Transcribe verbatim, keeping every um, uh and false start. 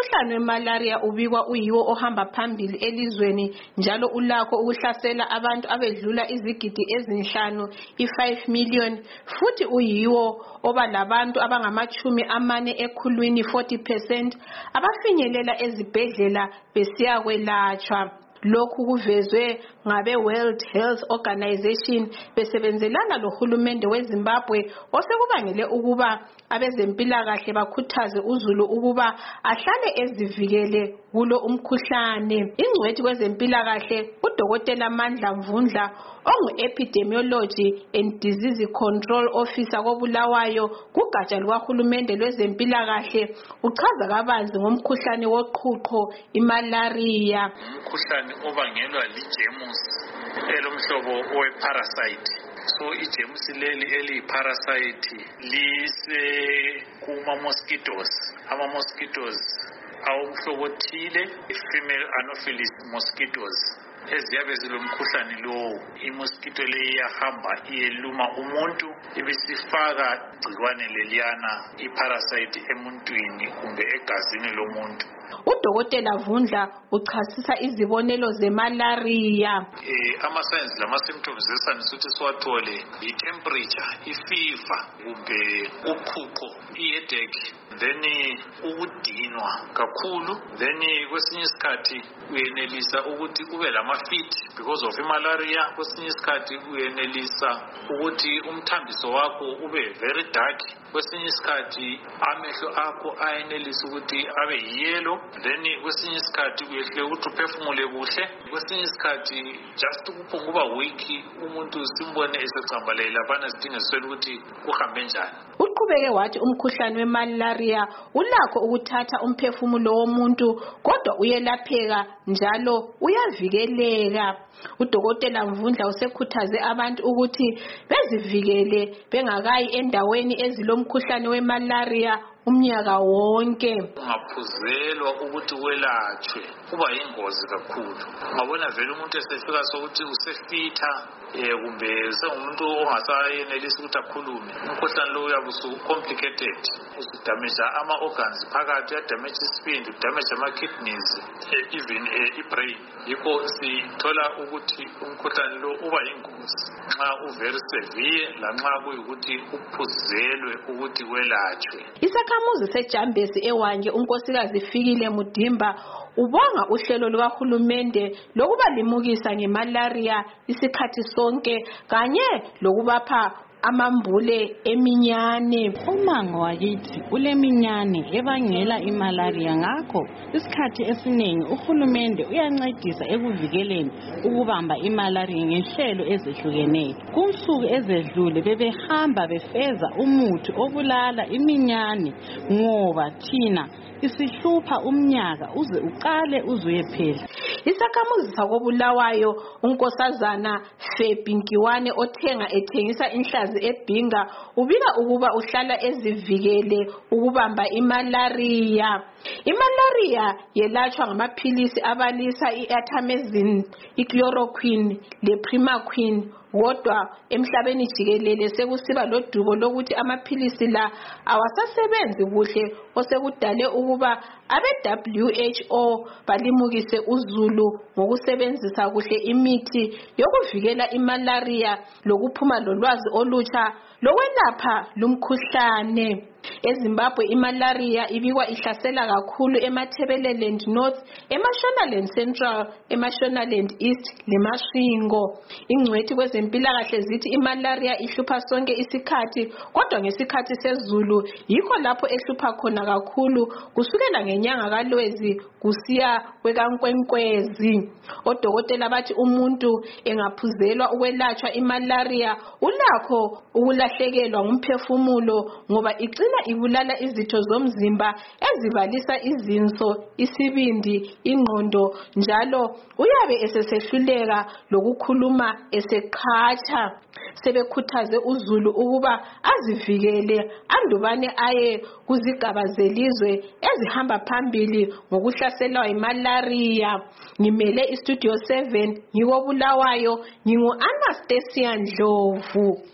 Umkhuhlane wemalaria ubikwa uyiwo ohamba phambili elizweni njalo ulakho ukuhlasela abantu abedlula izigidi ezinhlanu i-five million futhi uyiwo oba labantu abangamachumi amane ekhulwini forty percent abafinyelela ezibhedlela besiya kwelatshwa. Lokhu kuvezwe ngabe World Health Organization besebenzelana lohulumende weZimbabwe osekubangele ukuba abezempilakahle bakhuthaze uzulu ukuba ahlale ezivikele kulo umkhuhlane. Ingcwethi kwezempilakahle uDokotela Mandla Mvundla ongu-Epidemiology and Disease Control Officer koBulawayo kugatsha lukahulumende lwezempilakahle uchaza kabanzi ngomkhuhlane woqhuqho imalaria. Umkhuhlane obangelwa ligerms elomhlobo oweparasite. So igerms leli eliyiparasite lise kuma mosquitoes. Ama mosquitoes awumhlobo othile, female anopheles mosquitoes. Eziyabe zilomkhuhlane lowo, imosquito leyi iyahamba iyeluma umuntu ibisifaka igcikwane leliyana iparasite emuntwini kumbe egazini lomuntu. uDokotela Vundla uchasisa izibonelo zemalaria. Eh ama signs lama symptoms esanisuthi siwathole i-temperature, i-fever kumbe uqhuqho, i-headache, then ukudinwa kakhulu, then kwesinye isikhathi uyenelisa ukuthi ube lama-fit because of malaria. Kwesinye isikhathi uyenelisa ukuthi umthambiso wakho ube very dark. Kwesinye isikhathi amehlo akho ayenelisa ukuthi abe yellow. Then kwesinye isikhathi uyehle ukuthi uphefumule kuhle. Kwesinye isikhathi just ukuphunguba weak umuntu simbone esecambalele labana sidinga siswele ukuthi kuhambe njani. Uqhubeke wathi umkhuhlane wemalaria ulakho ukuthatha umphefumulo womuntu kodwa uyelapheka njalo uyavikeleka. uDokotela Mvundla usekhuthaze abantu ukuthi bezivikele bengakayi endaweni ezilomkhuhlane wemalaria umnyaka wonke. Ungaphuzelwa ukuthi welatshwe kuba yingozi kakhulu. Ngabona vele umuntu esefika sokuthi usefitha eh kumbe sengumuntu ongasayenelisa ukuthi akhulume. Umkhuhlane lo uyabe usu complicated. Usudamage ama organs phakathi, uyadamage isibindi, udamage ama kidneys, even i-brain. Yikho sithola ukuthi umkhuhlane lo uba yingozi nxa u very severe lanxa kuyikuthi uphuzelwe ukuthi welatshwe. Isakhamuzi seJambesi eWanje unkosikazi Fikile Mudimba ubonga uhlelo lukahulumende lokuba limukisa ngemalaria isikhathi sonke kanye lokubapha amambule eminyane. Umango wakithi uleminyane ebangela imalaria, ngakho isikhathi esiningi uhulumende uyancedisa ekuvikeleni ukubamba imalaria ngenhlelo ezehlukeneyo. Kunsuku ezedlule bebehamba befeza umuthi obulala iminyane ngoba thina isihlupha umnyaka uze uqale uzuyephela. Isakhamuzi sakoBulawayo unkosazana Febinkiwane othenga ethengisa inhlazi eBhinga ubika ukuba uhlala ezivikele ukubamba imalaria. Imalaria yelatshwa ngamaphilisi abalisa iartemisinin, ichloroquine leprimaquine. Kodwa emhlabeni jikelele sekusiba lodubo lokuthi amaphilisi la awasasebenzi kuhle osekudale ukuba abe-W H O balimukise uzulu ngokusebenzisa kuhle imithi yokuvikela imalaria lokuphuma lolwazi olutsha lokwelapha lumkhuhlane. EZimbabwe imalaria ibikwa ihlasela kakhulu eMatabeleland North, eMashonaland Central, eMashonaland East leMasvingo. Ingcwethi kwezempilakahle zithi imalaria ihlupha sonke isikhathi kodwa ngesikhathi sezulu yikho lapho ehlupha khona kakhulu kusukela ngenyanga kaLwezi kusiya kwekaNkwenkwezi. Odokotela bathi umuntu engaphuzelwa ukwelatshwa imalaria ulakho ukulahlekelwa ngumphefumulo ngoba icina ibulala izitho zomzimba ezibalisa izinso, isibindi, ingqondo njalo uyabe esesehluleka lokukhuluma eseqhatsha. Sebekhuthaze uzulu ukuba azivikele andubane aye kuzigaba zelizwe ezihamba phambili ngokuhlaselwa imalaria. Ngimele iStudio seven ngikobulawayo, ngingu Anastasia Ndlovu.